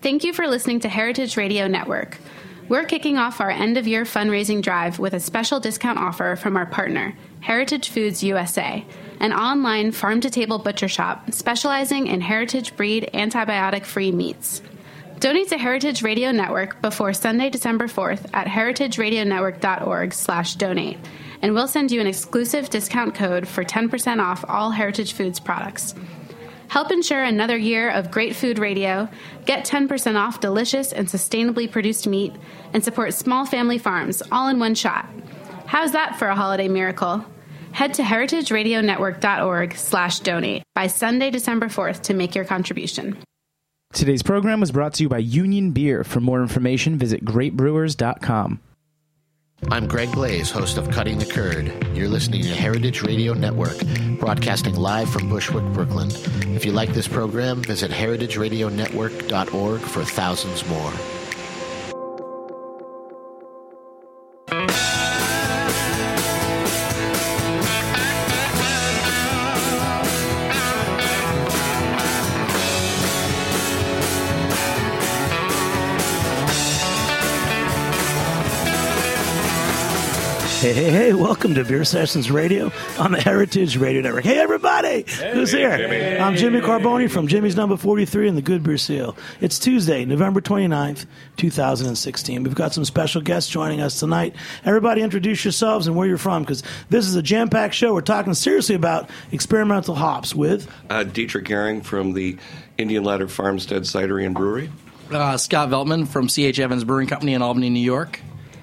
Thank you for listening to Heritage Radio Network. We're kicking off our end-of-year fundraising drive with a special discount offer from our partner, Heritage Foods USA, an online farm-to-table butcher shop specializing in heritage breed antibiotic-free meats. Donate to Heritage Radio Network before Sunday, December 4th at heritageradionetwork.org/donate, and we'll send you an exclusive discount code for 10% off all Heritage Foods products. Help ensure another year of great food radio, get 10% off delicious and sustainably produced meat, and support small family farms all in one shot. How's that for a holiday miracle? Head to heritageradionetwork.org/donate by Sunday, December 4th to make your contribution. Today's program was brought to you by Union Beer. For more information, visit greatbrewers.com. I'm Greg Blaze, host of Cutting the Curd. You're listening to Heritage Radio Network, broadcasting live from Bushwick, Brooklyn. If you like this program, visit heritageradionetwork.org for thousands more. Hey, welcome to Beer Sessions Radio on the Heritage Radio Network. Hey, everybody! Who's here? Jimmy. I'm Jimmy Carboni from Jimmy's Number 43 and the Good Beer Seal. It's Tuesday, November 29th, 2016. We've got some special guests joining us tonight. Everybody introduce yourselves and where you're from, because this is a jam-packed show. We're talking seriously about experimental hops with... Dietrich Gehring from the Indian Ladder Farmstead Cidery and Brewery. Scott Veltman from C.H. Evans Brewing Company in Albany, New York.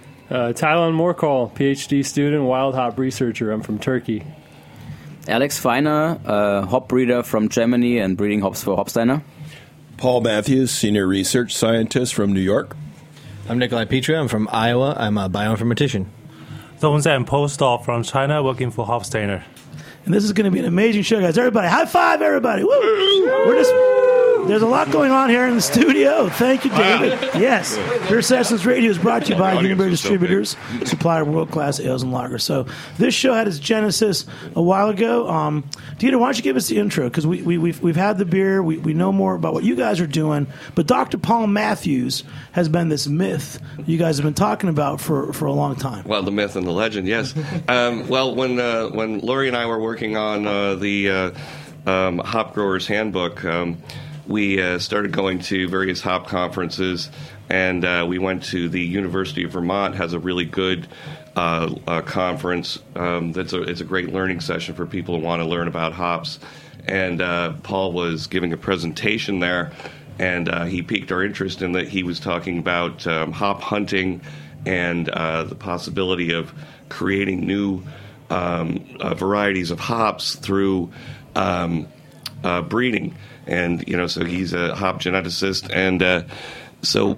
Tylon Morkol, PhD student, wild hop researcher. I'm from Turkey. Alex Feiner, hop breeder from Germany and breeding hops for Hopsteiner. Paul Matthews, senior research scientist from New York. I'm Nikolai Petria. I'm from Iowa. I'm a bioinformatician. Zhongzhen postdoc from China working for Hopsteiner. And this is going to be an amazing show, guys. Everybody, high five, everybody. Woo! There's a lot going on here in the studio. Thank you, David. Yes. Beer Sessions Radio is brought to you by Union Beer Distributors, supplier of world-class ales and lagers. So this show had its genesis a while ago. Dieter, why don't you give us the intro? Because we've had the beer. We know more about what you guys are doing. But Dr. Paul Matthews has been this myth you guys have been talking about for a long time. Well, the myth and the legend, yes. Well, when Lori and I were working on the Hop Growers Handbook, we started going to various hop conferences, and we went to the University of Vermont. Has a really good conference. It's a great learning session for people who want to learn about hops. And Paul was giving a presentation there, and he piqued our interest in that he was talking about hop hunting and the possibility of creating new varieties of hops through breeding. And, so he's a hop geneticist. And so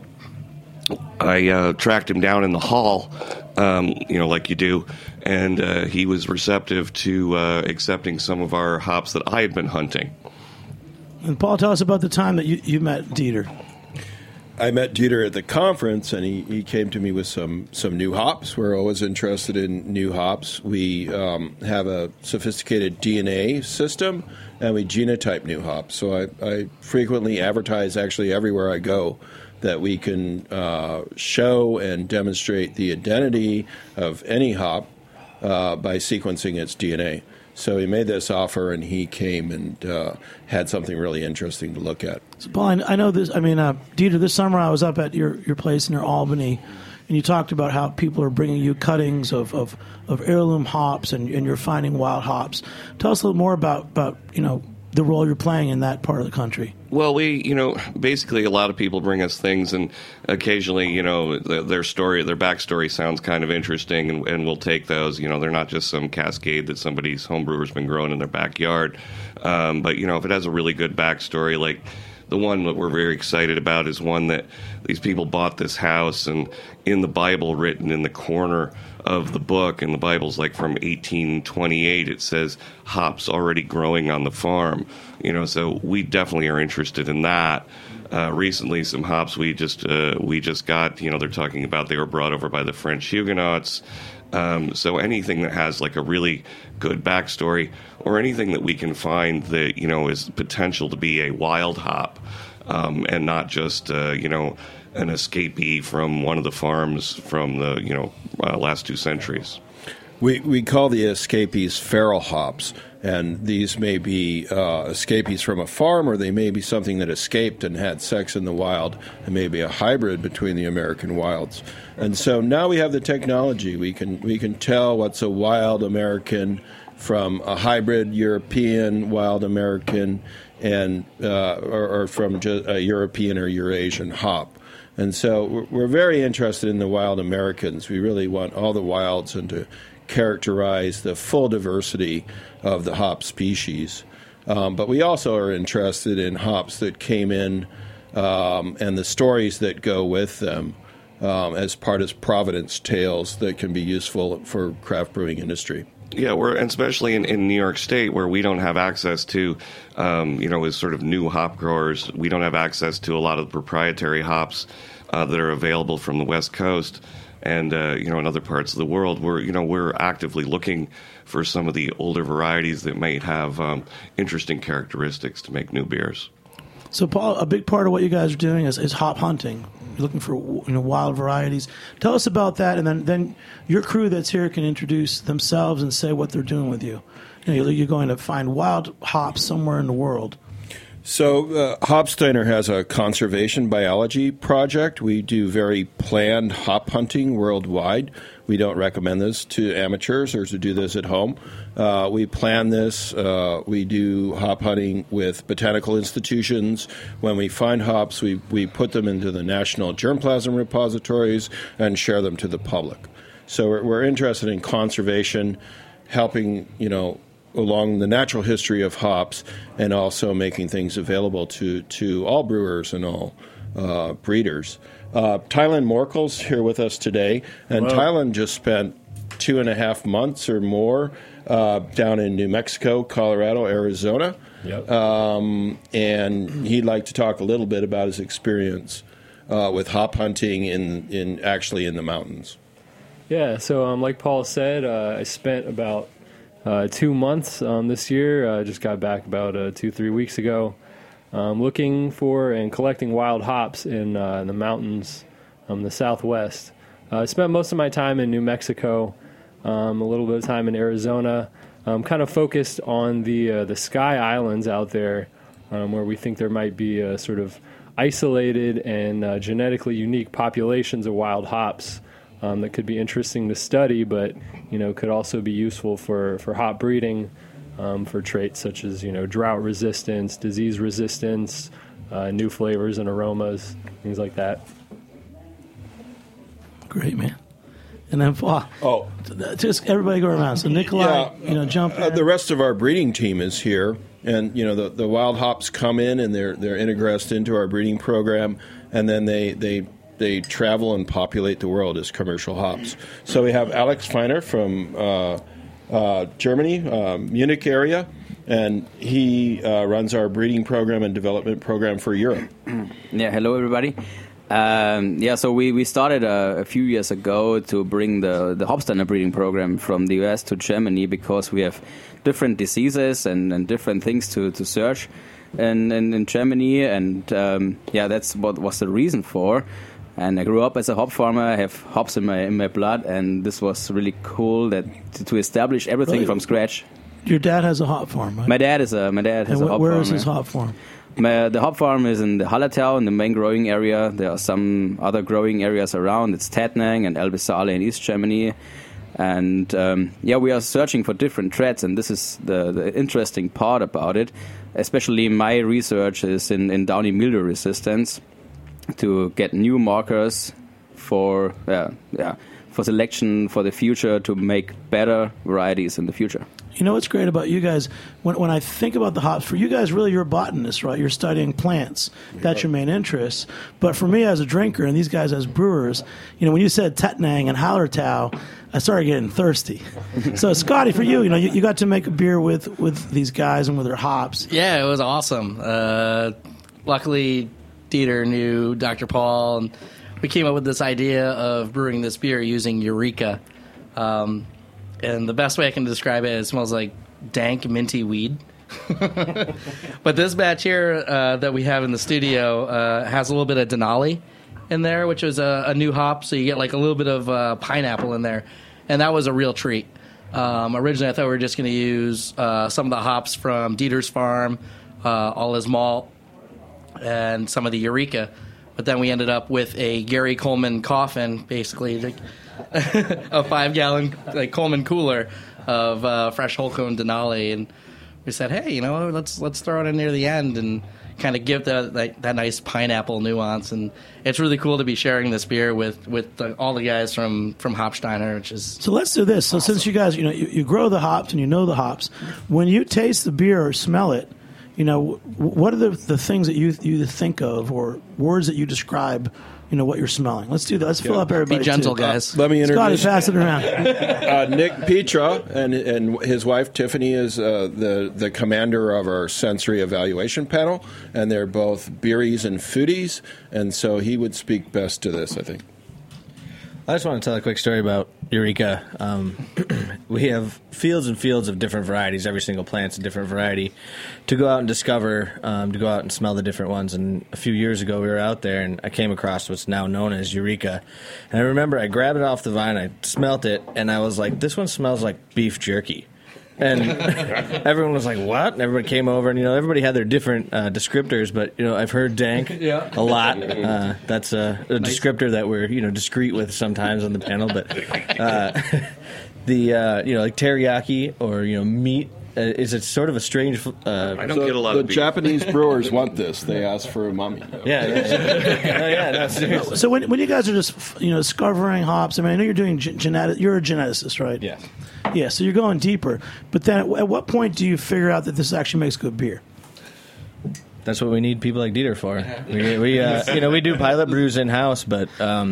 I tracked him down in the hall, like you do. And he was receptive to accepting some of our hops that I had been hunting. And Paul, tell us about the time that you met Dieter. I met Dieter at the conference, and he came to me with some new hops. We're always interested in new hops. We have a sophisticated DNA system, and we genotype new hops. So I frequently advertise, actually everywhere I go, that we can show and demonstrate the identity of any hop by sequencing its DNA. So he made this offer, and he came and had something really interesting to look at. So Paul, I know this. Dieter, this summer I was up at your place near Albany, and you talked about how people are bringing you cuttings of heirloom hops, and you're finding wild hops. Tell us a little more about the role you're playing in that part of the country. Well, basically a lot of people bring us things, and occasionally, their backstory sounds kind of interesting, and we'll take those. They're not just some cascade that somebody's homebrewer's been growing in their backyard. But, if it has a really good backstory, like the one that we're very excited about is one that these people bought this house, and in the Bible written in the corner of the book, and the Bible's like from 1828, it says hops already growing on the farm. So we definitely are interested in that. Recently, some hops we just got, they're talking about they were brought over by the French Huguenots. So anything that has like a really good backstory, or anything that we can find that, is potential to be a wild hop, and not just an escapee from one of the farms from the last 2 centuries. We call the escapees feral hops, and these may be escapees from a farm, or they may be something that escaped and had sex in the wild, and maybe a hybrid between the American wilds. And so now we have the technology. We can tell what's a wild American from a hybrid European wild American, and or from just a European or Eurasian hop. And so we're very interested in the wild Americans. We really want all the wilds and to characterize the full diversity of the hop species. But we also are interested in hops that came in and the stories that go with them as part of Providence tales that can be useful for craft brewing industry. Yeah, especially in New York State, where we don't have access to, as sort of new hop growers, we don't have access to a lot of the proprietary hops that are available from the West Coast and in other parts of the world. We're actively looking for some of the older varieties that might have interesting characteristics to make new beers. So, Paul, a big part of what you guys are doing is hop hunting. You're looking for wild varieties. Tell us about that, and then your crew that's here can introduce themselves and say what they're doing with you. You're going to find wild hops somewhere in the world. So Hopsteiner has a conservation biology project. We do very planned hop hunting worldwide. We don't recommend this to amateurs or to do this at home. We plan this. We do hop hunting with botanical institutions. When we find hops, we put them into the national germplasm repositories and share them to the public. So we're interested in conservation, helping, along the natural history of hops, and also making things available to all brewers and all breeders. Tylen Morkel's here with us today, and Hello. Tylen just spent 2.5 months or more down in New Mexico, Colorado, Arizona. Yep. And he'd like to talk a little bit about his experience with hop hunting in the mountains. Yeah, so like Paul said, I spent about 2 months this year. Just got back about 2-3 weeks ago, looking for and collecting wild hops in the mountains, the Southwest. I spent most of my time in New Mexico, a little bit of time in Arizona, kind of focused on the Sky Islands out there, where we think there might be sort of isolated and genetically unique populations of wild hops that could be interesting to study, but could also be useful for hop breeding, for traits such as drought resistance, disease resistance, new flavors and aromas, things like that. Great, man. And then Paul. Just everybody go around. So Nikolai, jump in. The rest of our breeding team is here, and the wild hops come in and they're integrated into our breeding program, and then they travel and populate the world as commercial hops. So we have Alex Feiner from Germany, Munich area, and he runs our breeding program and development program for Europe. Yeah, hello everybody. So we started a few years ago to bring the Hopsteiner breeding program from the US to Germany because we have different diseases and different things to search in Germany, and that's what was the reason for. And I grew up as a hop farmer. I have hops in my blood, and this was really cool to establish everything from scratch. Your dad has a hop farm, right? My dad has a hop farm. Where is his hop farm? The hop farm is in the Hallertau, in the main growing area. There are some other growing areas around. It's Tettnang and Elbe-Saale in East Germany. And we are searching for different traits, and this is the interesting part about it. Especially my research is in downy mildew resistance, to get new markers for selection for the future, to make better varieties in the future. You know what's great about you guys? When I think about the hops, for you guys, really, you're botanists, right? You're studying plants. That's your main interest. But for me as a drinker and these guys as brewers, when you said Tettnang and Hallertau, I started getting thirsty. So, Scotty, for you, you got to make a beer with these guys and with their hops. Yeah, it was awesome. Luckily, Dieter knew Dr. Paul, and we came up with this idea of brewing this beer using Eureka. And the best way I can describe it, it smells like dank, minty weed. But this batch here that we have in the studio has a little bit of Denali in there, which is a new hop, so you get like a little bit of pineapple in there, and that was a real treat. Originally, I thought we were just going to use some of the hops from Dieter's farm, all his malt, and some of the Eureka, but then we ended up with a Gary Coleman coffin, basically like a 5-gallon like Coleman cooler of fresh whole cone Denali, and we said, hey, let's throw it in near the end and kind of give that nice pineapple nuance. And it's really cool to be sharing this beer with all the guys from Hopsteiner, which is so. Let's do this. So since you guys, you grow the hops and you know the hops, when you taste the beer or smell it, what are the things that you think of or words that you describe? What you're smelling. Let's do that. Let's fill up everybody. Be gentle, too. guys. Let me introduce. Scotty, pass it around. Nick Petra and his wife Tiffany is the commander of our sensory evaluation panel, and they're both beeries and foodies, and so he would speak best to this, I think. I just want to tell a quick story about Eureka. We have fields and fields of different varieties. Every single plant's a different variety to go out and discover, to go out and smell the different ones. And a few years ago, we were out there, and I came across what's now known as Eureka. And I remember I grabbed it off the vine, I smelt it, and I was like, this one smells like beef jerky. And everyone was like, what? And everyone came over, and, everybody had their different descriptors, but, I've heard dank a lot. That's a descriptor that we're, discreet with sometimes on the panel, but like teriyaki or, meat is it sort of a strange... I don't get a lot of beef. Japanese brewers want this. They ask for umami. Yeah. So when you guys are just, discovering hops, I know you're doing you're a geneticist, right? Yes. Yeah, so you're going deeper. But then at what point do you figure out that this actually makes good beer? That's what we need people like Dieter for. We do pilot brews in house, but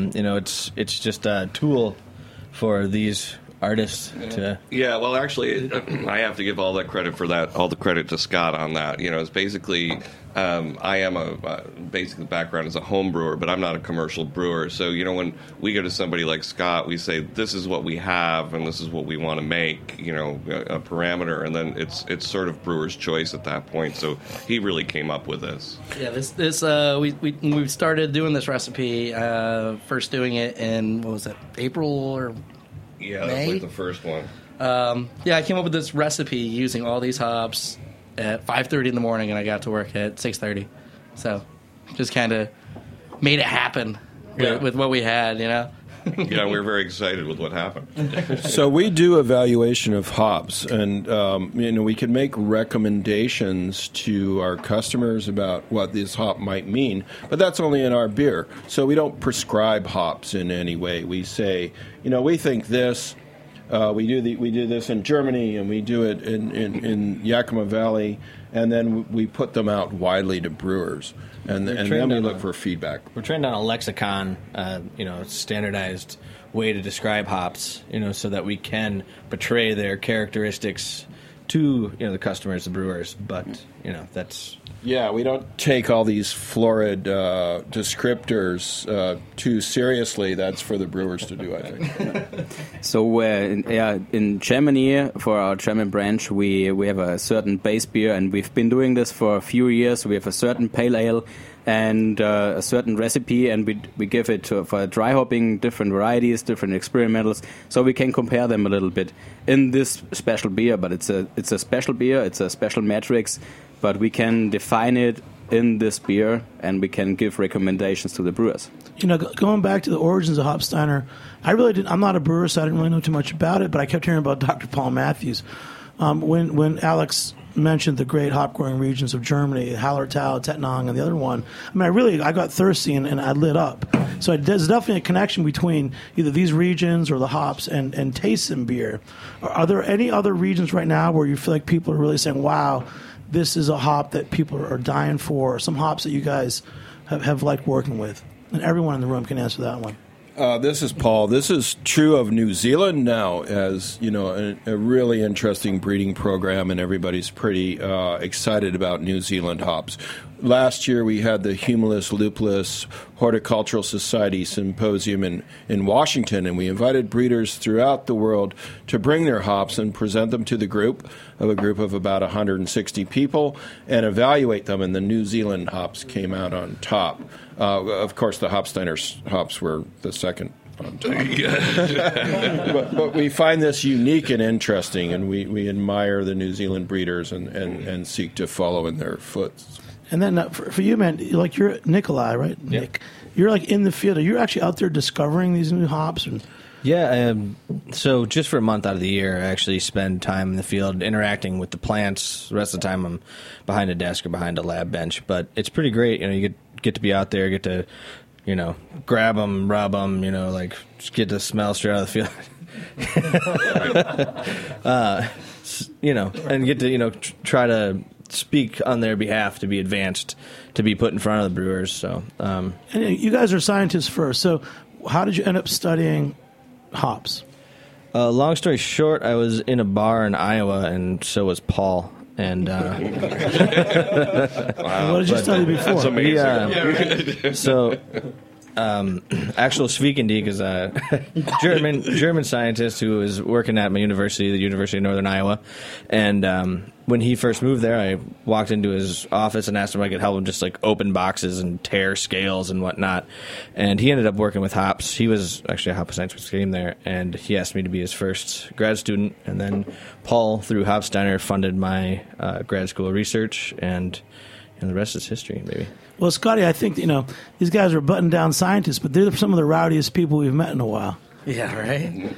it's just a tool for these artists to. Yeah, well, actually, I have to give all the credit to Scott on that. It's basically. I am basically background as a home brewer, but I'm not a commercial brewer. So, when we go to somebody like Scott, we say, this is what we have and this is what we want to make, a parameter. And then it's sort of brewer's choice at that point. So he really came up with this. Yeah, we started doing this recipe, first doing it in, what was it, April or Yeah, May? that was like the first one. I came up with this recipe using all these hops at 5:30 in the morning, and I got to work at 6:30. So, just kind of made it happen with what we had, Yeah, we were very excited with what happened. So we do evaluation of hops, and we can make recommendations to our customers about what this hop might mean, but that's only in our beer. So we don't prescribe hops in any way. We say, we think this. We do this in Germany, and we do it in Yakima Valley, and then we put them out widely to brewers, and then we look for feedback. We're trained on a lexicon, standardized way to describe hops, so that we can portray their characteristics to the customers, the brewers. But that's. Yeah, we don't take all these florid descriptors too seriously. That's for the brewers to do, I think. So, in Germany, for our German branch, we have a certain base beer, and we've been doing this for a few years. We have a certain pale ale and a certain recipe, and we give it for dry hopping, different varieties, different experimentals, so we can compare them a little bit in this special beer. But it's a special beer, it's a special matrix, but we can define it in this beer, and we can give recommendations to the brewers. Going back to the origins of Hopsteiner, I'm not a brewer, so I didn't really know too much about it, but I kept hearing about Dr. Paul Matthews. When Alex mentioned the great hop growing regions of Germany, Hallertau, Tettnang, and the other one, I got thirsty and I lit up. So there's definitely a connection between either these regions or the hops and tastes in beer. Are there any other regions right now where you feel like people are really saying, wow, this is a hop that people are dying for, or some hops that you guys have liked working with? And everyone in the room can answer that one. This is Paul. This is true of New Zealand now, as you know, a really interesting breeding program, and everybody's pretty excited about New Zealand hops. Last year, we had the Humulus Lupulus Horticultural Society Symposium in Washington, and we invited breeders throughout the world to bring their hops and present them to the group of about 160 people and evaluate them, and the New Zealand hops came out on top. Of course, the Hopsteiner hops were the second on top. but we find this unique and interesting, and we admire the New Zealand breeders and seek to follow in their footsteps. And then for you, man, like you're Nikolai, right? Yeah. Nick, you're like in the field. Are you actually out there discovering these new hops? Yeah, so just for a month out of the year, I actually spend time in the field interacting with the plants. The rest of the time, I'm behind a desk or behind a lab bench. But it's pretty great. You know, you get to be out there, get to, you know, grab them, rub them, you know, like just get the smell straight out of the field. You know, and get to, you know, try to speak on their behalf to be advanced, to be put in front of the brewers. So, and you guys are scientists first. So, how did you end up studying hops? Long story short, I was in a bar in Iowa, and so was Paul. And wow. What did you study before? That's amazing. Actual Svikendijk is a German scientist who was working at my university, the University of Northern Iowa. And when he first moved there, I walked into his office and asked him if I could help him just like open boxes and tear scales and whatnot. And he ended up working with hops. He was actually a hop science when he came there, and he asked me to be his first grad student. And then Paul, through Hopsteiner, funded my grad school research, and the rest is history, maybe. Well, Scotty, I think, you know, these guys are button-down scientists, but they're some of the rowdiest people we've met in a while. Yeah, right?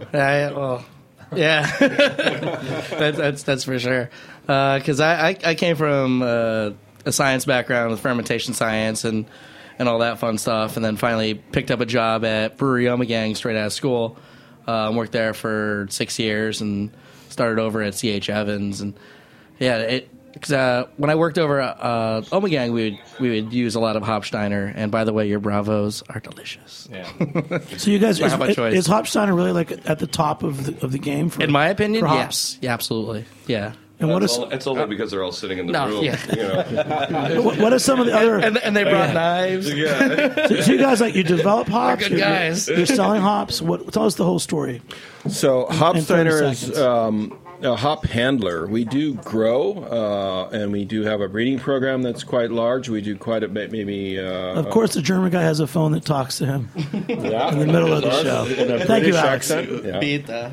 Yeah. that's for sure. Because I came from a science background with fermentation science and all that fun stuff, and then finally picked up a job at Brewery Ommegang straight out of school. Worked there for 6 years and started over at C.H. Evans. And yeah, because when I worked over at Ommegang, we would use a lot of Hopsteiner. And by the way, your Bravos are delicious. Yeah. So you guys, is choice. Hopsteiner really like at the top of the game? In my opinion, for yes. hops? Yeah, absolutely. Yeah. And it's only because they're all sitting in the room. Yeah. You know. What are some of the other? And they brought knives. Yeah. So you guys, like, you develop hops? They're good guys. You're selling hops. Tell us the whole story. So Hopsteiner is seconds. a hop handler. We do grow, and we do have a breeding program that's quite large. We do quite a bit, maybe. Of course, the German guy has a phone that talks to him Yeah, in the middle of the show. In a Thank you, British Alex. accent. Yeah. Beat that.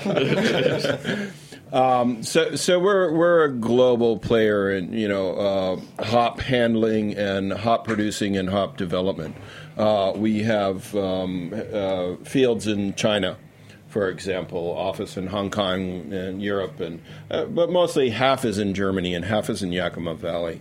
So we're a global player in hop handling and hop producing and hop development. We have fields in China, for example, office in Hong Kong and Europe, and but mostly half is in Germany and half is in Yakima Valley.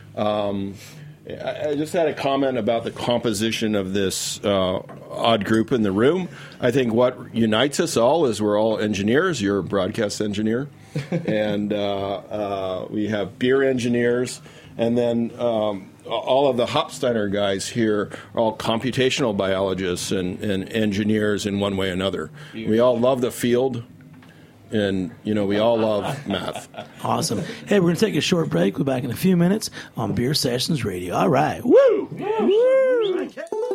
I just had a comment about the composition of this odd group in the room. I think what unites us all is we're all engineers. You're a broadcast engineer. And we have beer engineers. And then all of the Hopsteiner guys here are all computational biologists and engineers in one way or another. We all love the field. And, we all love math. Awesome. Hey, we're going to take a short break. We'll be back in a few minutes on Beer Sessions Radio. All right. Woo! Woo!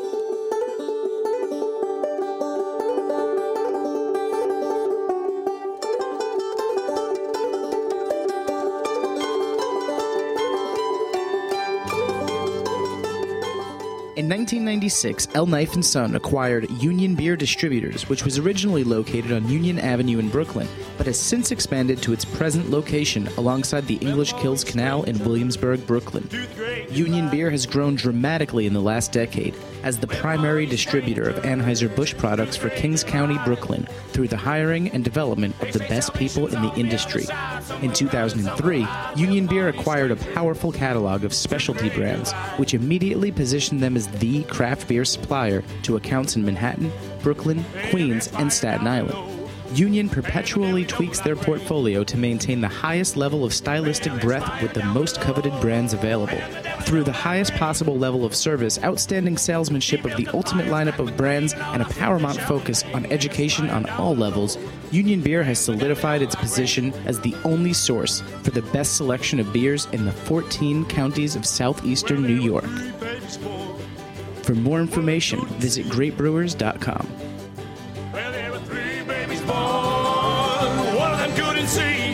In 1996, El Knife & Son acquired Union Beer Distributors, which was originally located on Union Avenue in Brooklyn, but has since expanded to its present location alongside the English Kills Canal in Williamsburg, Brooklyn. Union Beer has grown dramatically in the last decade as the primary distributor of Anheuser-Busch products for Kings County, Brooklyn, through the hiring and development of the best people in the industry. In 2003, Union Beer acquired a powerful catalog of specialty brands, which immediately positioned them as the craft beer supplier to accounts in Manhattan, Brooklyn, Queens, and Staten Island. Union perpetually tweaks their portfolio to maintain the highest level of stylistic breadth with the most coveted brands available. Through the highest possible level of service, outstanding salesmanship of the ultimate lineup of brands, and a paramount focus on education on all levels, Union Beer has solidified its position as the only source for the best selection of beers in the 14 counties of southeastern New York. For more information, visit greatbrewers.com. Well, there were 3 babies born. One of them couldn't see.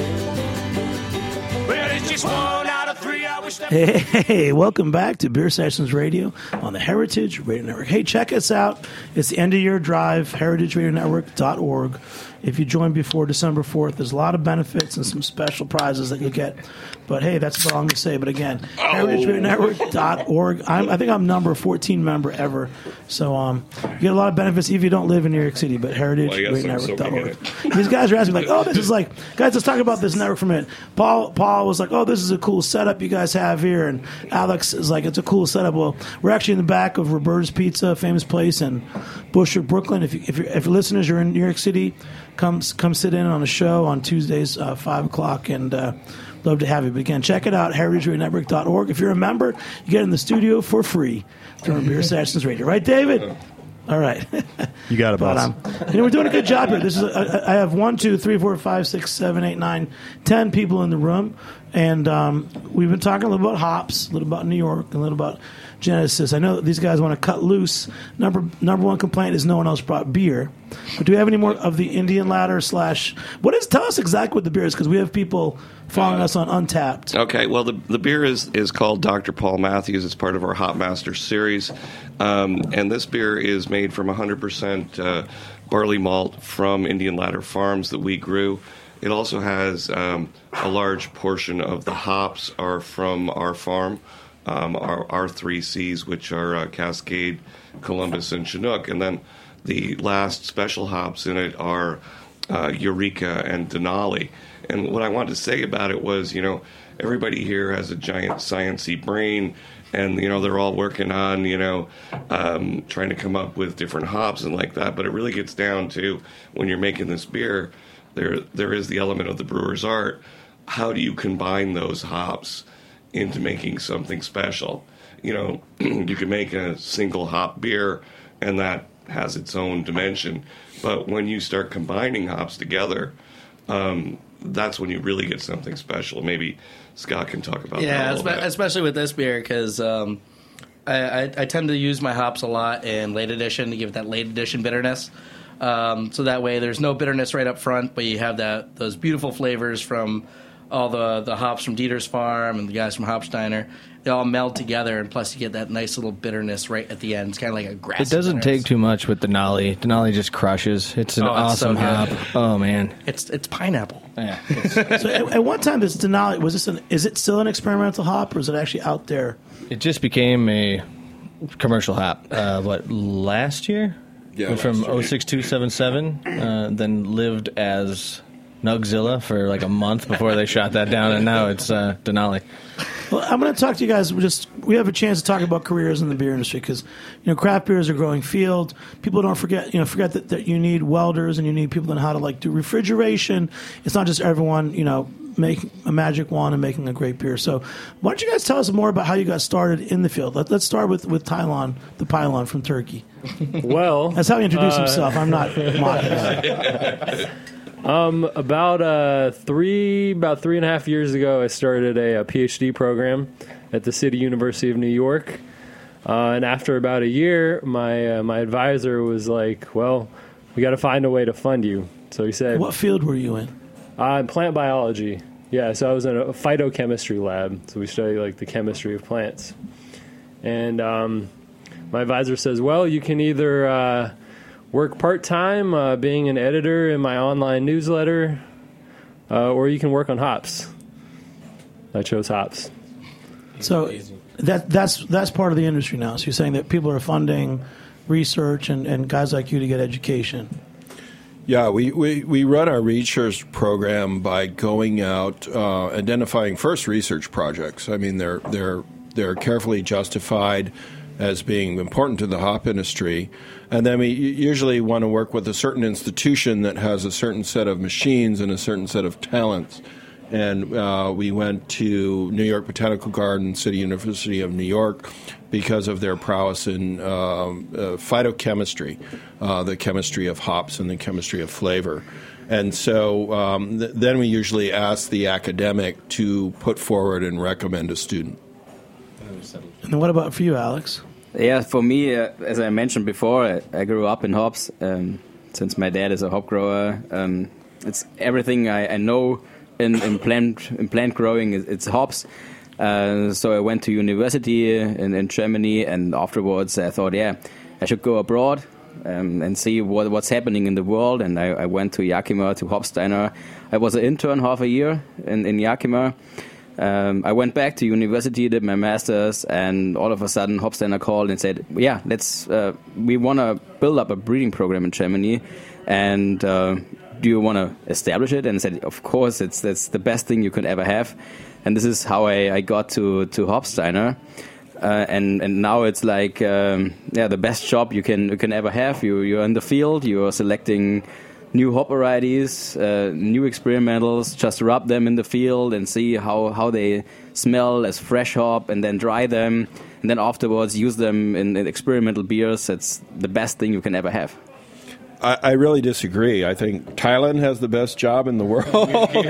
Well, it's just 1 out of 3. I wish that. Hey, welcome back to Beer Sessions Radio on the Heritage Radio Network. Hey, check us out. It's the end of year drive, heritageradionetwork.org. If you join before December 4th, there's a lot of benefits and some special prizes that you get. But hey, that's all I'm going to say. But again, heritageradionetwork.org. I think I'm number 14 member ever. So you get a lot of benefits if you don't live in New York City, but heritageradionetwork.org. These guys are asking like, oh, this is like, guys, let's talk about this network for a minute. Paul was like, oh, this is a cool setup you guys have here. And Alex is like, it's a cool setup. Well, we're actually in the back of Roberta's Pizza, a famous place in Bushwick, Brooklyn. If your listeners are in New York City, come sit in on a show on Tuesdays, 5 o'clock, and love to have you. But again, check it out, heritageradionetwork.org. If you're a member, you get in the studio for free during Beer Sessions Radio. Right, David? All right. You got it, boss. We're doing a good job here. This is I have 1, 2, 3, 4, 5, 6, 7, 8, 9, 10 people in the room. And we've been talking a little about hops, a little about New York, and a little about Genesis. I know that these guys want to cut loose. Number one complaint is no one else brought beer. But do we have any more of the Indian Ladder / tell us exactly what the beer is, because we have people following us on Untapped. Okay, well, the beer is called Dr. Paul Matthews. It's part of our Hop Master series. And this beer is made from 100% barley malt from Indian Ladder Farms that we grew. It also has a large portion of the hops are from our farm, our 3 Cs, which are Cascade, Columbus, and Chinook. And then the last special hops in it are Eureka and Denali. And what I wanted to say about it was, everybody here has a giant sciencey brain, and, they're all working on, trying to come up with different hops and like that. But it really gets down to, when you're making this beer, there is the element of the brewer's art. How do you combine those hops into making something special? You can make a single hop beer, and that has its own dimension. But when you start combining hops together, that's when you really get something special. Maybe Scott can talk about that a little bit. Especially with this beer, because I tend to use my hops a lot in late edition to give it that late edition bitterness. So that way there's no bitterness right up front, but you have those beautiful flavors from all the hops from Dieter's Farm and the guys from Hopsteiner. They all meld together, and plus you get that nice little bitterness right at the end. It's kind of like a grassy It doesn't bitterness. take too much with Denali. Denali just crushes. It's an awesome hop. Oh, man. It's pineapple. Yeah. So at one time, this Denali, is it still an experimental hop, or is it actually out there? It just became a commercial hop. Last year? Yeah, Went from last year. 06277, then lived as Nugzilla for like a month before they shot that down, and now it's Denali. Well, I'm going to talk to you guys. We have a chance to talk about careers in the beer industry, because craft beer is a growing field. People don't forget that you need welders, and you need people that know how to do refrigeration. It's not just everyone making a magic wand and making a great beer. So why don't you guys tell us more about how you got started in the field? Let's start with Tylon, the Pylon from Turkey. Well, that's how he introduced himself. I'm not mocking him. About 3.5 years ago, I started a PhD program at the City University of New York. And after about a year, my advisor was like, well, we got to find a way to fund you. So he said... What field were you in? Plant biology. Yeah, so I was in a phytochemistry lab. So we study the chemistry of plants. And my advisor says, well, you can either... work part-time being an editor in my online newsletter, or you can work on hops. I chose hops. So that's part of the industry now. So you're saying that people are funding research and guys like you to get education. Yeah, we run our research program by going out, identifying first research projects. I mean, they're carefully justified. as being important to the hop industry. And then we usually want to work with a certain institution that has a certain set of machines and a certain set of talents. And we went to New York Botanical Garden, City University of New York, because of their prowess in phytochemistry, the chemistry of hops and the chemistry of flavor. And so then we usually ask the academic to put forward and recommend a student. And then what about for you, Alex? Yeah, for me, as I mentioned before, I grew up in hops. Since my dad is a hop grower, it's everything I know in plant growing. It's hops. So I went to university in Germany, and afterwards I thought, I should go abroad and see what's happening in the world. And I went to Yakima, to Hopsteiner. I was an intern half a year in Yakima. I went back to university, did my master's, and all of a sudden Hopsteiner called and said, we want to build up a breeding program in Germany, and do you want to establish it? And I said, of course, that's the best thing you could ever have. And this is how I got to Hopsteiner. And now it's like the best job you can ever have. You're in the field, you're selecting new hop varieties, new experimentals, just rub them in the field and see how they smell as fresh hop, and then dry them, and then afterwards use them in experimental beers. It's the best thing you can ever have. I really disagree. I think Thailand has the best job in the world.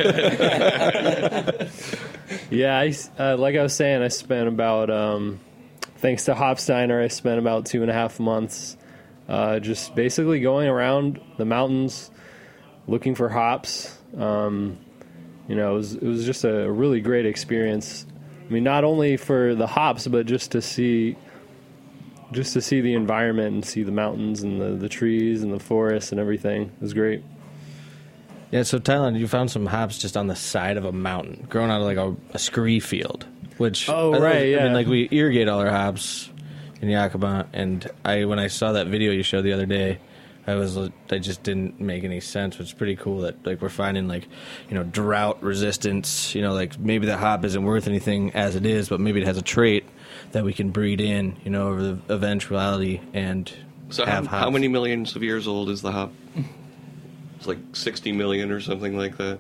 Like I was saying, I spent about, thanks to Hopsteiner, I spent about 2.5 months just basically going around the mountains looking for hops. It was just a really great experience. I mean, not only for the hops, but just to see the environment and see the mountains and the trees and the forests and everything. It was great. Yeah, so Thailand, you found some hops just on the side of a mountain, growing out of like a scree field, which we irrigate all our hops in Yakima, and when I saw that video you showed the other day, I just didn't make any sense. It's pretty cool that like we're finding drought resistance. Like maybe the hop isn't worth anything as it is, but maybe it has a trait that we can breed in. Over the eventuality and have hops. How many millions of years old is the hop? It's like 60 million or something like that.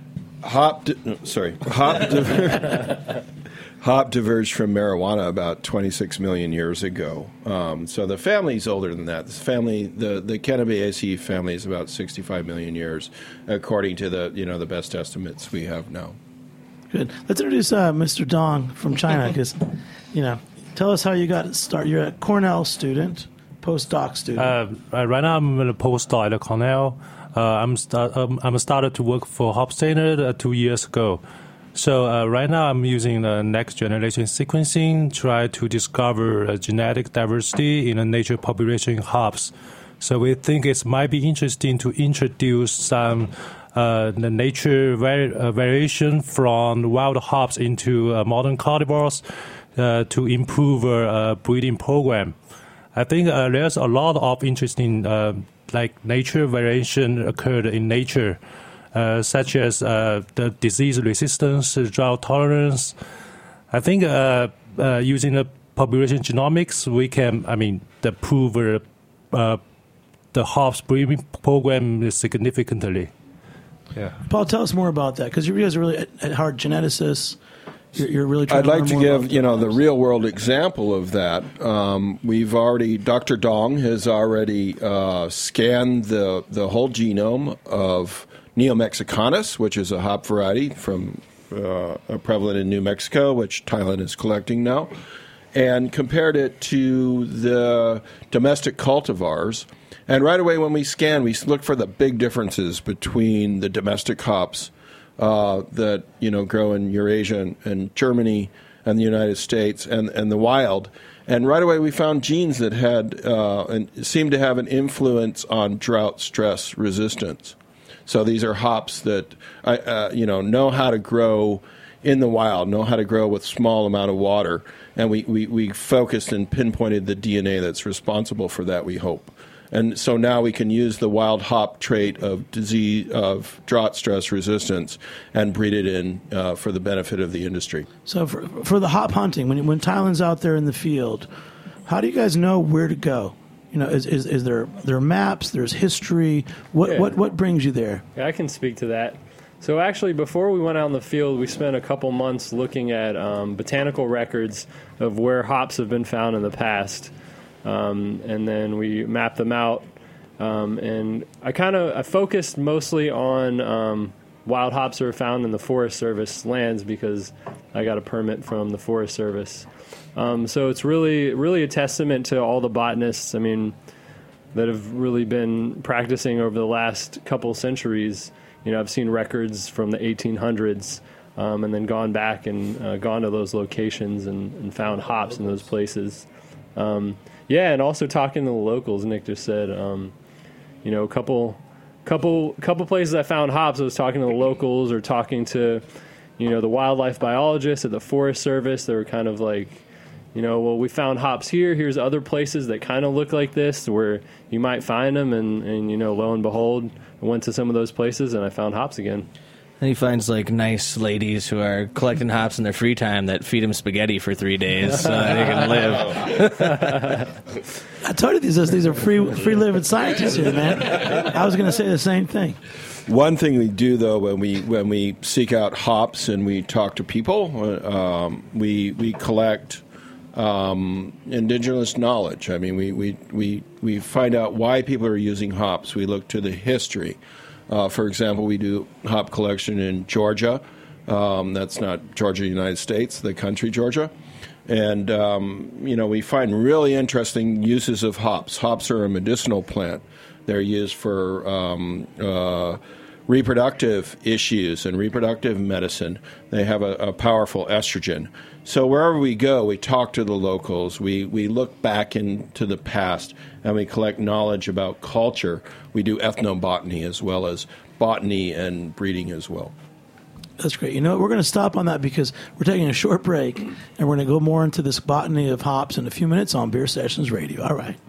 Hop diverged from marijuana about 26 million years ago. So the family's older than that. This family, the Cannabaceae family, is about 65 million years, according to the best estimates we have now. Good. Let's introduce Mr. Dong from China, because tell us how you got to start. You're a Cornell student, postdoc student. Right now I'm a postdoc at Cornell. I'm started to work for Hopsteiner 2 years ago. So right now I'm using the next generation sequencing, try to discover genetic diversity in the nature population hops. So we think it might be interesting to introduce some the nature variation from wild hops into modern cultivars to improve breeding program. I think there's a lot of interesting nature variation occurred in nature. Such as the disease resistance, drought tolerance. I think using the population genomics, we can, prove the hops breeding program significantly. Yeah. Paul, tell us more about that, because you guys are really at heart geneticists. You're really trying I'd like to give the real world example of that. Dr. Dong has already scanned the whole genome of Neo-Mexicanus, which is a hop variety from prevalent in New Mexico, which Thailand is collecting now, and compared it to the domestic cultivars. And right away when we scan, we look for the big differences between the domestic hops that grow in Eurasia and Germany and the United States and the wild. And right away we found genes that had and seemed to have an influence on drought stress resistance. So these are hops that know how to grow in the wild, know how to grow with small amount of water, and we focused and pinpointed the DNA that's responsible for that, we hope. And so now we can use the wild hop trait of disease of drought stress resistance and breed it in for the benefit of the industry. So for the hop hunting, when Thailand's out there in the field How do you guys know where to go? Is there maps? There's history. What brings you there? Yeah, I can speak to that. So actually, before we went out in the field, we spent a couple months looking at botanical records of where hops have been found in the past, and then we mapped them out. And I focused mostly on wild hops that are found in the Forest Service lands because I got a permit from the Forest Service. So it's really a testament to all the botanists, that have really been practicing over the last couple centuries. I've seen records from the 1800s and then gone back and gone to those locations and found hops in those places. And also talking to the locals, Nick just said, a couple places I found hops. I was talking to the locals or talking to, the wildlife biologists at the Forest Service. They were kind of like, well, we found hops here. Here's other places that kind of look like this where you might find them. And lo and behold, I went to some of those places and I found hops again. And he finds nice ladies who are collecting hops in their free time that feed him spaghetti for 3 days so that he can live. I told you these are free living scientists here, man. I was going to say the same thing. One thing we do though when we seek out hops and we talk to people, we collect indigenous knowledge. We find out why people are using hops. We look to the history. For example, we do hop collection in Georgia. That's not Georgia, United States, the country Georgia. And, we find really interesting uses of hops. Hops are a medicinal plant. They're used for reproductive issues and reproductive medicine. They have a powerful estrogen. So wherever we go, we talk to the locals. We look back into the past, and we collect knowledge about culture. We do ethnobotany as well as botany and breeding as well. That's great. We're going to stop on that because we're taking a short break, and we're going to go more into this botany of hops in a few minutes on Beer Sessions Radio. All right.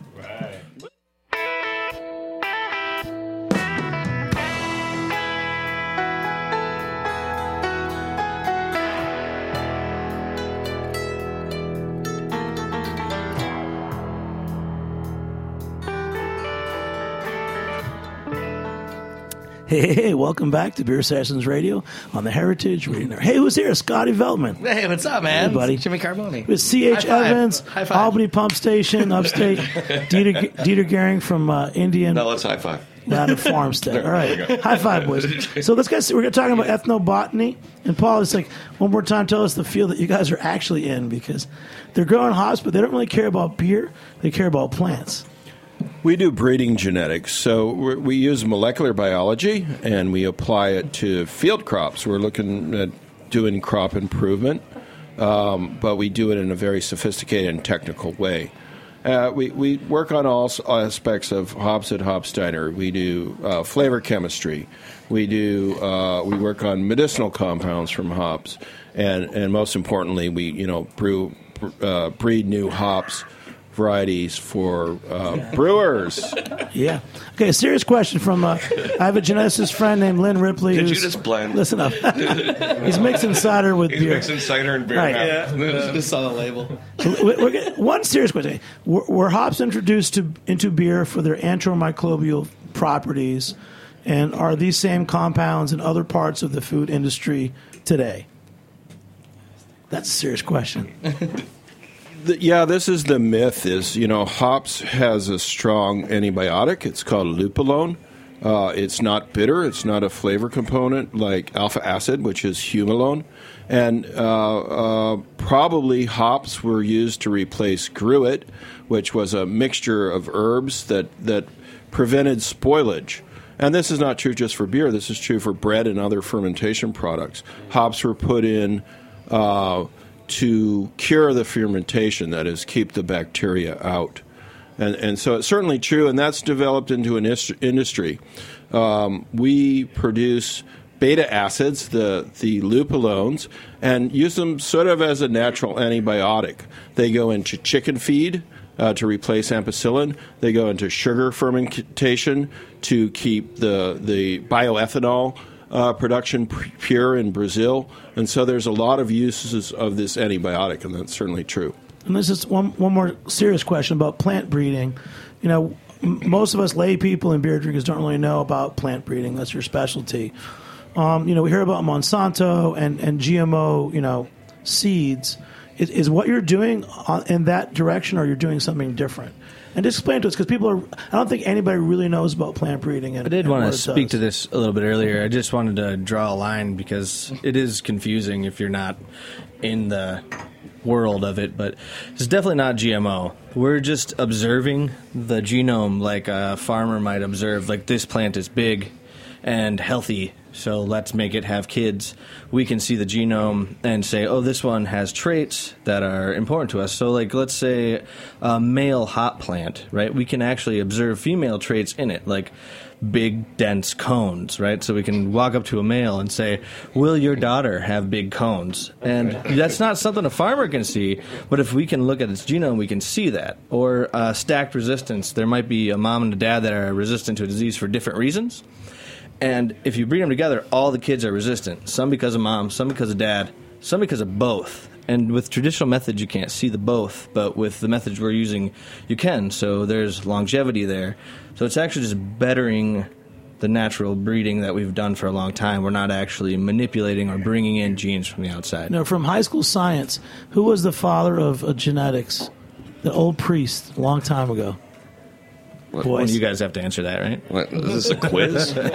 Hey, welcome back to Beer Sessions Radio on the Heritage Radio Network. Hey, who's here? Scotty Veltman. Hey, what's up, man? Hey, buddy. Jimmy Carboni. With C.H. Evans, High five. Albany Pump Station, upstate. Dieter Gehring from Indian. No, let's high five. Down in Farmstead. All right. High five, boys. So we're talking about ethnobotany. And Paul, it's one more time, tell us the field that you guys are actually in, because they're growing hops, but they don't really care about beer. They care about plants. We do breeding genetics, so we use molecular biology and we apply it to field crops. We're looking at doing crop improvement, but we do it in a very sophisticated and technical way. We work on all aspects of hops at Hopsteiner. We do flavor chemistry. We work on medicinal compounds from hops, and most importantly, we breed new hops varieties for brewers. Yeah. Okay, a serious question from I have a geneticist friend named Lynn Ripley. Did you just blend? Listen up. He's mixing cider with beer. He's mixing cider and beer. Right. Yeah. Just saw the label. One serious question. Were hops introduced into beer for their antimicrobial properties, and are these same compounds in other parts of the food industry today? That's a serious question. This is the myth. Hops has a strong antibiotic. It's called lupulone. It's not bitter. It's not a flavor component like alpha acid, which is humulone. And probably hops were used to replace gruit, which was a mixture of herbs that prevented spoilage. And this is not true just for beer. This is true for bread and other fermentation products. Hops were put in to cure the fermentation, that is, keep the bacteria out. And so it's certainly true, and that's developed into an industry. We produce beta acids, the lupulones, and use them sort of as a natural antibiotic. They go into chicken feed to replace ampicillin. They go into sugar fermentation to keep the bioethanol production pure in Brazil. And so there's a lot of uses of this antibiotic, and that's certainly true. And this is one more serious question about plant breeding. You know, most of us lay people and beer drinkers don't really know about plant breeding. That's your specialty. You know, we hear about Monsanto and GMO, you know, seeds. Is what you're doing in that direction, or you're doing something different? And just explain to us, because I don't think anybody really knows about plant breeding. I did want to speak to this a little bit earlier. I just wanted to draw a line because it is confusing if you're not in the world of it, but it's definitely not GMO. We're just observing the genome like a farmer might observe, like this plant is big and healthy, so let's make it have kids. We can see the genome and say, oh, this one has traits that are important to us. So, like, let's say a male hop plant, right? We can actually observe female traits in it, like big, dense cones, right? So we can walk up to a male and say, will your daughter have big cones? And that's not something a farmer can see, but if we can look at its genome, we can see that. Or stacked resistance. There might be a mom and a dad that are resistant to a disease for different reasons. And if you breed them together, all the kids are resistant. Some because of mom, some because of dad, some because of both. And with traditional methods, you can't see the both. But with the methods we're using, you can. So there's longevity there. So it's actually just bettering the natural breeding that we've done for a long time. We're not actually manipulating or bringing in genes from the outside. No, from high school science, who was the father of genetics? The old priest, a long time ago. One of you guys have to answer that, right? What, is this a quiz? How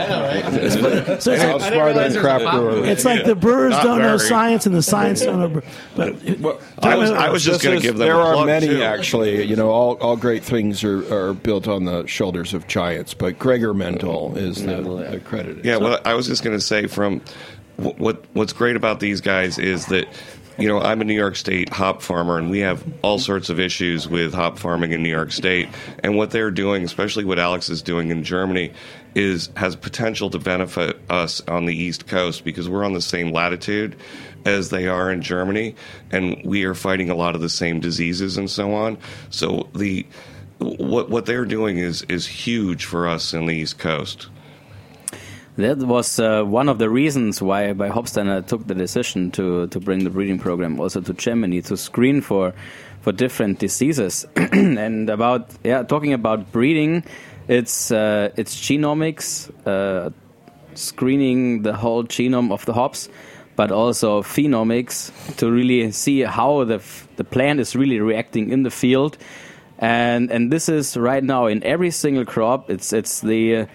smarter than craft brewer. It's like the brewers don't know science and the science don't know. But I was just going to give them. There a are plug many too. actually. You know, all great things are built on the shoulders of giants. But Gregor Mendel is the accredited. Yeah, well, I was just going to say from what's great about these guys is that, you know, I'm a New York State hop farmer, and we have all sorts of issues with hop farming in New York State. And what they're doing, especially what Alex is doing in Germany, has potential to benefit us on the East Coast because we're on the same latitude as they are in Germany, and we are fighting a lot of the same diseases and so on. So what they're doing is huge for us in the East Coast. That was one of the reasons why Hopsteiner took the decision to bring the breeding program also to Germany to screen for different diseases. And talking about breeding, it's genomics, screening the whole genome of the hops, but also phenomics to really see how the plant is really reacting in the field. And this is right now in every single crop. It's the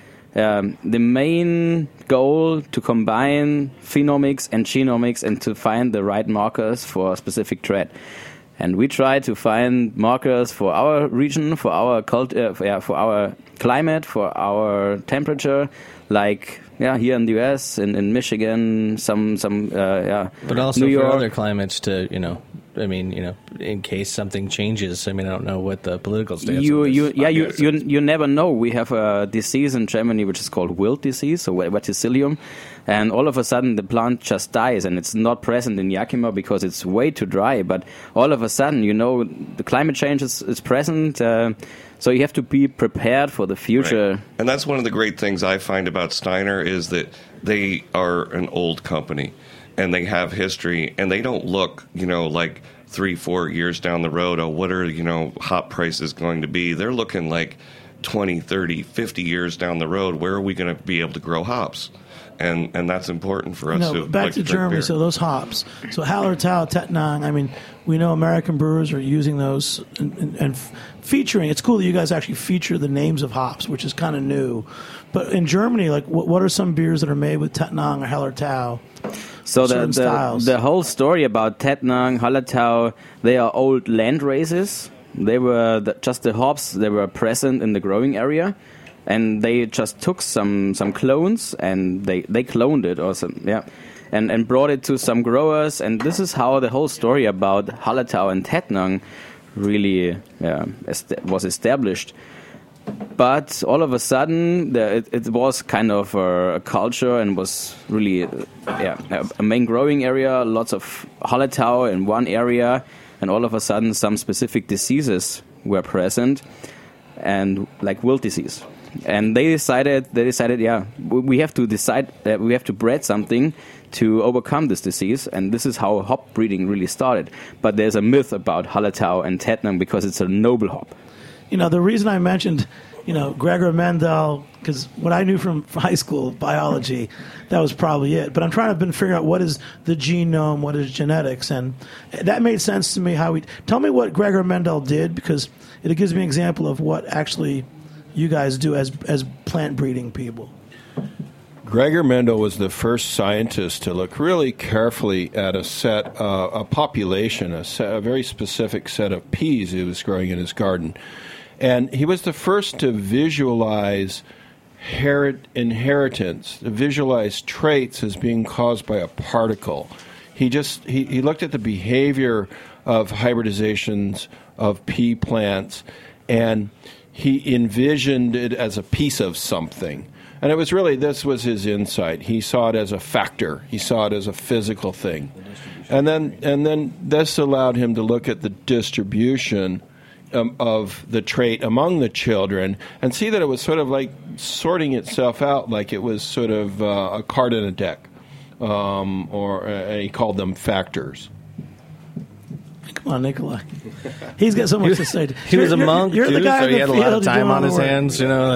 main goal to combine phenomics and genomics and to find the right markers for a specific trait. And we try to find markers for our region, for our for our climate, for our temperature, like here in the U.S., in Michigan, but also New York. For other climates to in case something changes. I don't know what the political stance. You never know. We have a disease in Germany which is called wilt disease, so verticillium, and all of a sudden the plant just dies, and it's not present in Yakima because it's way too dry. But all of a sudden, the climate change is present. So you have to be prepared for the future. Right. And that's one of the great things I find about Steiner is that they are an old company and they have history and they don't look, like 3-4 years down the road, what are, hop prices going to be? They're looking like 20, 30, 50 years down the road. Where are we going to be able to grow hops? And that's important for us. Back to Germany, beer. So those hops. So Hallertau, Tettnang, we know American brewers are using those and featuring. It's cool that you guys actually feature the names of hops, which is kind of new. But in Germany, what are some beers that are made with Tettnang or Hallertau? So the whole story about Tettnang, Hallertau, they are old land races. They were just the hops. They were present in the growing area. And they just took some clones and they cloned it and brought it to some growers. And this is how the whole story about Hallertau and Tettnang really was established. But all of a sudden, it was kind of a culture and was really a main growing area, lots of Hallertau in one area. And all of a sudden, some specific diseases were present, and like wilt disease. And they decided, we have to decide that we have to breed something to overcome this disease, and this is how hop breeding really started. But there's a myth about Hallertau and Tettnang because it's a noble hop. The reason I mentioned, Gregor Mendel, because what I knew from high school biology, that was probably it. But I'm trying to figure out what is the genome, what is genetics, and that made sense to me. Tell me what Gregor Mendel did, because it gives me an example of what actually you guys do as plant breeding people. Gregor Mendel was the first scientist to look really carefully at a population, a very specific set of peas he was growing in his garden. And he was the first to visualize inheritance, to visualize traits as being caused by a particle. He looked at the behavior of hybridizations of pea plants, and he envisioned it as a piece of something. And it was really, this was his insight. He saw it as a factor. He saw it as a physical thing. And then this allowed him to look at the distribution of the trait among the children and see that it was sort of like sorting itself out, like it was sort of a card in a deck. And he called them factors. Come on, Nikolai. He's got so much to say. He was a monk, you're too, the guy so he had a lot of time on his work. hands.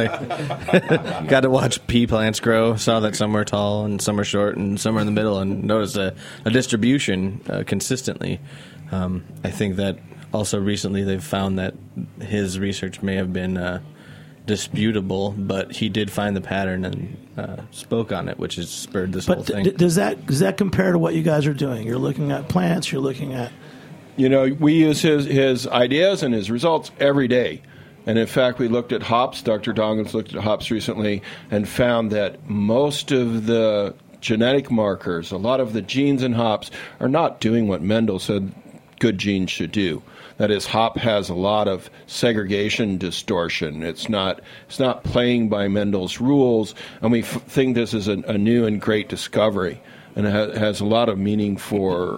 Got to watch pea plants grow. Saw that some were tall and some were short and some were in the middle, and noticed a distribution consistently. I think that also recently they've found that his research may have been disputable, but he did find the pattern and spoke on it, which has spurred this whole thing. Does that compare to what you guys are doing? You're looking at plants. You're looking at we use his ideas and his results every day. And in fact, we looked at hops. Dr. Dongans looked at hops recently and found that most of the genetic markers, a lot of the genes in hops, are not doing what Mendel said good genes should do. That is, hop has a lot of segregation distortion. It's not playing by Mendel's rules, and we think this is a new and great discovery, and it has a lot of meaning for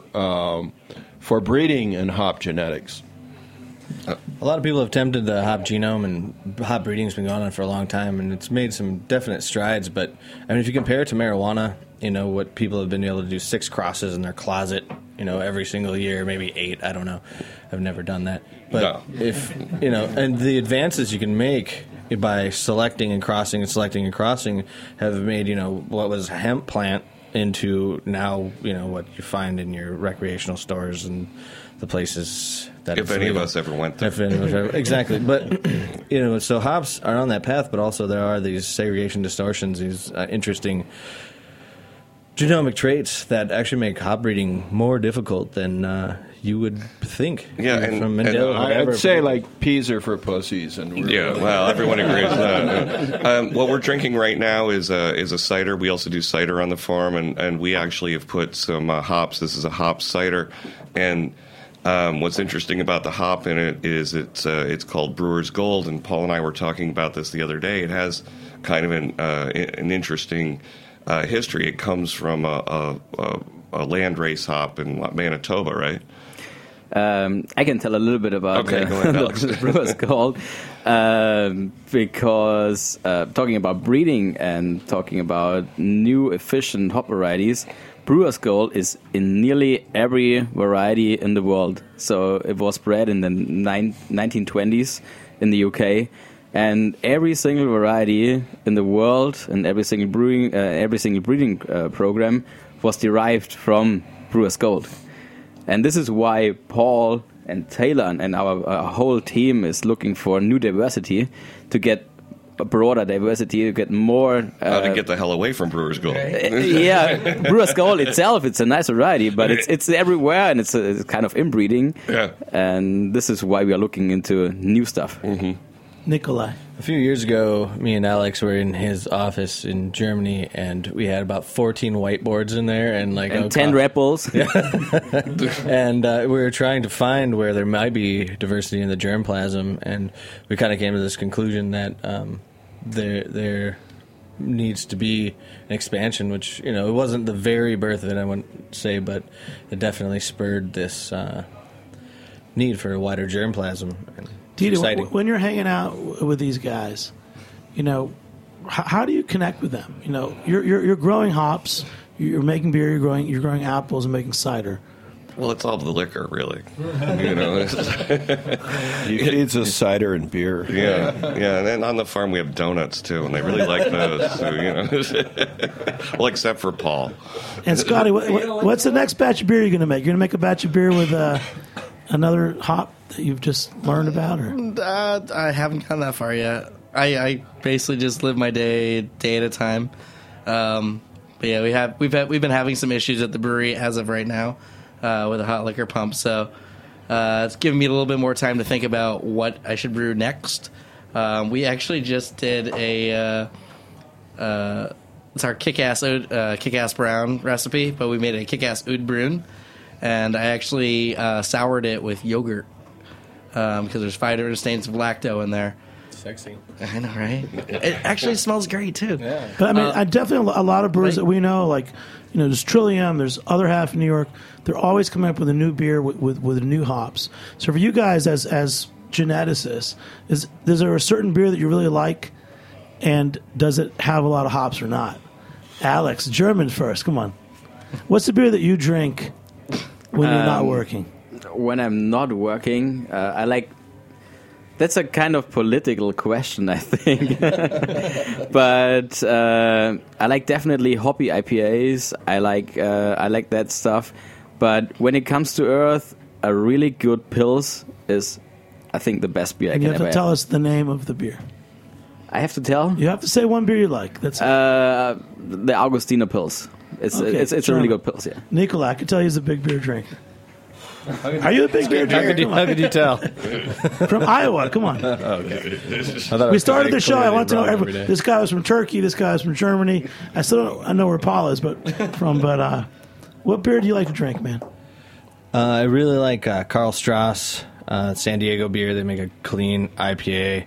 breeding and hop genetics. A lot of people have attempted the hop genome, and hop breeding has been going on for a long time, and it's made some definite strides. But if you compare it to marijuana, what people have been able to do 6 crosses in their closet, every single year, maybe 8. I don't know. I've never done that. But if and the advances you can make by selecting and crossing and selecting and crossing have made what was a hemp plant into now what you find in your recreational stores and the places that if any of us ever went there. Exactly. But so hops are on that path, but also there are these segregation distortions, these interesting genomic traits that actually make hop breeding more difficult than you would think. Yeah, and I'd say like peas are for pussies. Well, everyone agrees that. What we're drinking right now is a cider. We also do cider on the farm, and we actually have put some hops. This is a hop cider, and what's interesting about the hop in it is it's called Brewer's Gold, and Paul and I were talking about this the other day. It has kind of an interesting history. It comes from a landrace hop in Manitoba, right? I can tell a little bit about the Brewer's Gold because talking about breeding and talking about new efficient hop varieties, Brewer's Gold is in nearly every variety in the world. So it was bred in the 1920s in the UK, and every single variety in the world and every single breeding program was derived from Brewer's Gold. And this is why Paul and Taylor and our whole team is looking for new diversity to get a broader diversity, to get more... to get the hell away from Brewer's Gold. Yeah, Brewer's Gold itself, it's a nice variety, but it's everywhere, and it's kind of inbreeding. Yeah. And this is why we are looking into new stuff. Mm-hmm. Nikolai. A few years ago, me and Alex were in his office in Germany, and we had about 14 whiteboards in there, and 10 Red Bulls. And we were trying to find where there might be diversity in the germplasm, and we kind of came to this conclusion that there needs to be an expansion, which it wasn't the very birth of it, I wouldn't say, but it definitely spurred this need for a wider germplasm. Dieter, when you're hanging out with these guys, how do you connect with them? You're growing hops. You're making beer. You're growing apples and making cider. Well, it's all the liquor, really. You know, He feeds us cider and beer. yeah. And then on the farm we have donuts too, and they really like those. So, you know, well, except for Paul. And Scotty, what's the next batch of beer you're going to make? You're going to make a batch of beer with another hop that you've just learned about, or? I haven't gone that far yet. I basically just live my day at a time. But yeah, we've been having some issues at the brewery as of right now with a hot liquor pump. So it's giving me a little bit more time to think about what I should brew next. We actually just did it's our kick-ass brown recipe, but we made a kick-ass oud brune, and I actually soured it with yogurt because there's 5 different stains of lacto in there. Sexy. I know, right? It actually smells great too. Yeah. But I mean, I definitely a lot of brewers that we know, like there's Trillium, there's other half in New York. They're always coming up with a new beer with new hops. So for you guys as geneticists, is there a certain beer that you really like, and does it have a lot of hops or not? Alex, German first. Come on. What's the beer that you drink when you're not working? When I'm not working, I like. That's a kind of political question, I think. But I like definitely hoppy IPAs. I like that stuff. But when it comes to Earth, a really good Pils is, I think, the best beer I can ever have. You have to tell us the name of the beer. I have to tell? You have to say one beer you like. That's the Augustiner Pils. It's a really good Pils, yeah. Nikolai, I can tell he's a big beer drinker. Are you a big beer drinker? How could you tell? From Iowa, come on. Okay. We started the show. I want to know this guy was from Turkey. This guy was from Germany. I still don't know where Paul is, but what beer do you like to drink, man? I really like Karl Strauss, San Diego beer. They make a clean IPA.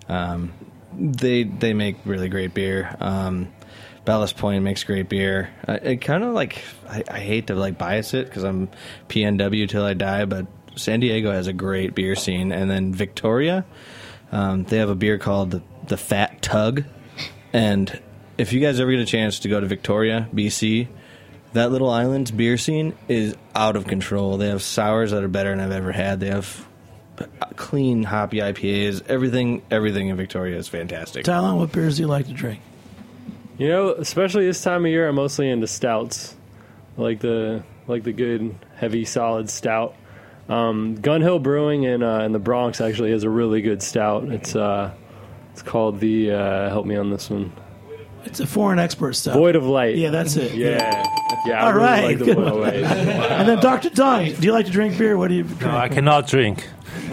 They make really great beer. Ballast Point makes great beer. I kind of like. I hate to bias it because I'm PNW till I die, but San Diego has a great beer scene, and then Victoria, they have a beer called the Fat Tug, and if you guys ever get a chance to go to Victoria, BC, that little island's beer scene is out of control. They have sours that are better than I've ever had. They have clean hoppy IPAs. Everything in Victoria is fantastic. Talon, what beers do you like to drink? You know, especially this time of year, I'm mostly into stouts. I like the good, heavy, solid stout. Gun Hill Brewing in the Bronx actually has a really good stout. It's called the help me on this one. It's a foreign expert stout. Void of Light. Yeah, that's it. Yeah. I All really right. like the Void of Light. And then Dr. Don, do you like to drink beer? What do you drink? No, I cannot drink.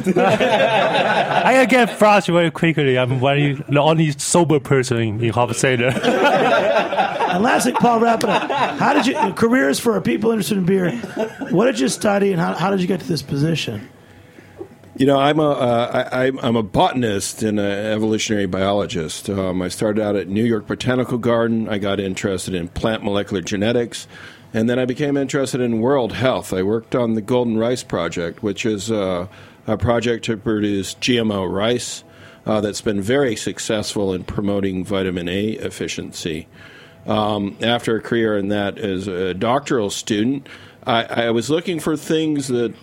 I get frustrated very quickly. I'm the only sober person in Hop Cider. And lastly, Paul, wrap it up. How did you careers for people interested in beer? What did you study, and how did you get to this position? You know, I'm a botanist and an evolutionary biologist. I started out at New York Botanical Garden. I got interested in plant molecular genetics, and then I became interested in world health. I worked on the Golden Rice Project, which is a project to produce GMO rice that's been very successful in promoting vitamin A efficiency. After a career in that as a doctoral student, I was looking for things that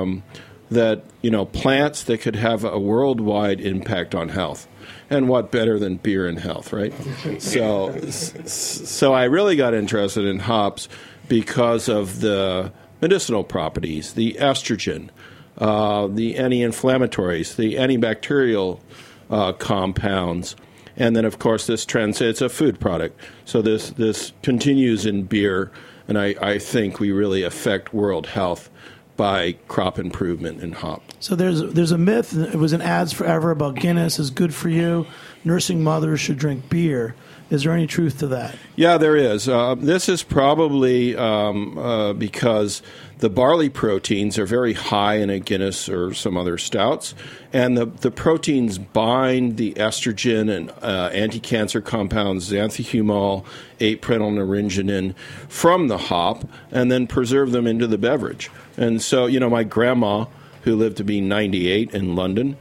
plants that could have a worldwide impact on health. And what better than beer and health, right? So I really got interested in hops because of the medicinal properties, the estrogen, the anti-inflammatories, the antibacterial compounds, and then, of course, it's a food product. So this continues in beer, and I think we really affect world health by crop improvement in hop. So there's a myth, it was in ads forever, about Guinness is good for you. Nursing mothers should drink beer. Is there any truth to that? Yeah, there is. This is probably because the barley proteins are very high in a Guinness or some other stouts, and the proteins bind the estrogen and anti-cancer compounds, xanthihumol, 8-prenylnaringenin, from the hop, and then preserve them into the beverage. And so, my grandma, who lived to be 98 in London,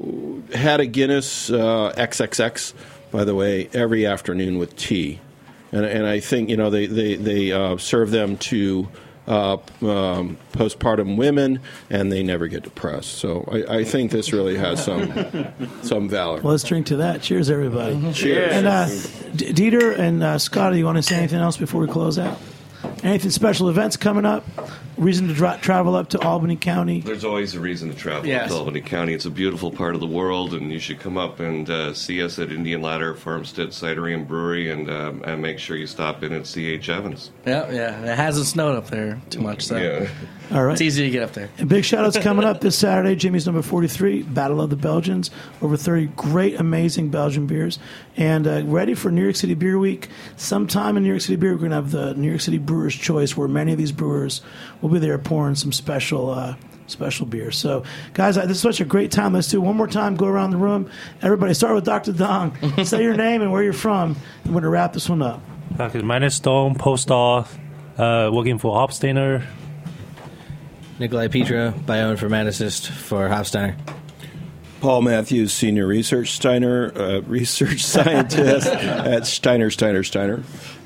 had a Guinness XXX, by the way, every afternoon with tea. and I think they serve them to postpartum women, and they never get depressed. So I think this really has some valor. Well, let's drink to that. Cheers, everybody. Cheers. And Dieter and Scott, do you want to say anything else before we close out? Anything special events coming up? Reason to travel up to Albany County? There's always a reason to travel up to Albany County. It's a beautiful part of the world, and you should come up and see us at Indian Ladder Farmstead Cidery and Brewery, and make sure you stop in at C.H. Evans. Yeah. It hasn't snowed up there too much, so All right. It's easy to get up there. And big shout-outs coming up this Saturday. Jimmy's number 43, Battle of the Belgians. Over 30 great, amazing Belgian beers. And ready for New York City Beer Week. Sometime in New York City Beer, we're going to have the New York City Brewers' Choice, where many of these brewers will be there pouring some special beers. So, guys, this is such a great time. Let's do it one more time. Go around the room. Everybody, start with Dr. Dong. Say your name and where you're from. I'm going to wrap this one up. Okay, my name is Dong, postdoc, working for Hopsteiner. Nikolai Petra, bioinformaticist for Hofsteiner. Paul Matthews, senior research scientist at Steiner.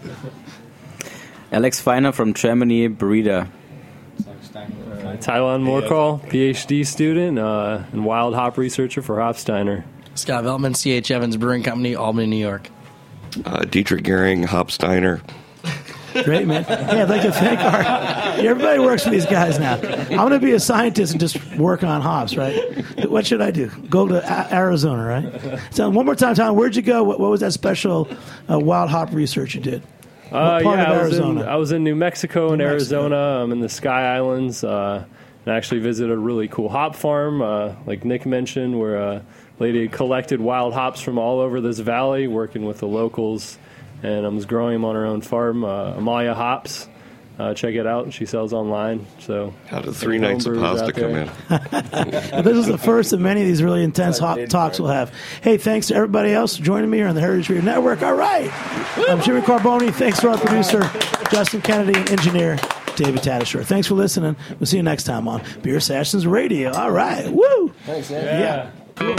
Alex Feiner from Germany, Breeder. Tylon Morcall, PhD student and wild hop researcher for Hofsteiner. Scott Veltman, C.H. Evans Brewing Company, Albany, New York. Dietrich Gehring, Hopsteiner. Great, man. Hey, I'd like to thank everybody works for these guys now. I'm going to be a scientist and just work on hops, right? What should I do? Go to Arizona, right? So one more time, Tom, where'd you go? What was that special wild hop research you did? What part of Arizona? I was in New Mexico and Arizona. I'm in the Sky Islands. And I actually visited a really cool hop farm, like Nick mentioned, where a lady had collected wild hops from all over this valley, working with the locals. And I was growing them on her own farm, Amalia Hops. Check it out. She sells online. So how did 3 nights of pasta come in? This is the first of many of these really intense hop talks we'll have. Hey, thanks to everybody else for joining me here on the Heritage Radio Network. All right. I'm Jimmy Carboni. Thanks to our producer, Justin Kennedy, and engineer, David Tatasciore. Thanks for listening. We'll see you next time on Beer Sessions Radio. All right. Woo! Thanks, yeah. Cool.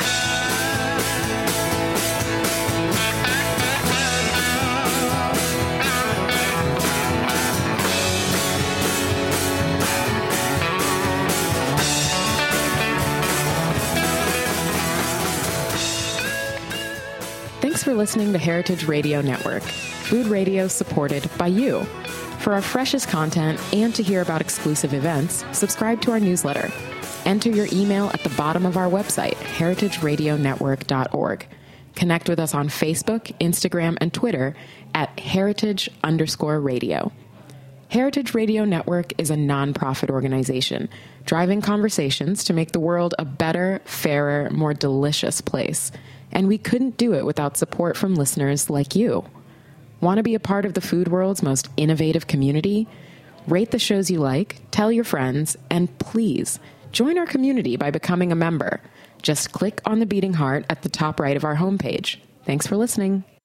Thanks for listening to Heritage Radio Network, food radio supported by you. For our freshest content and to hear about exclusive events, subscribe to our newsletter. Enter your email at the bottom of our website, heritageradionetwork.org. Connect with us on Facebook, Instagram, and Twitter at heritage_radio. Heritage Radio Network is a nonprofit organization driving conversations to make the world a better, fairer, more delicious place. And we couldn't do it without support from listeners like you. Want to be a part of the food world's most innovative community? Rate the shows you like, tell your friends, and please join our community by becoming a member. Just click on the beating heart at the top right of our homepage. Thanks for listening.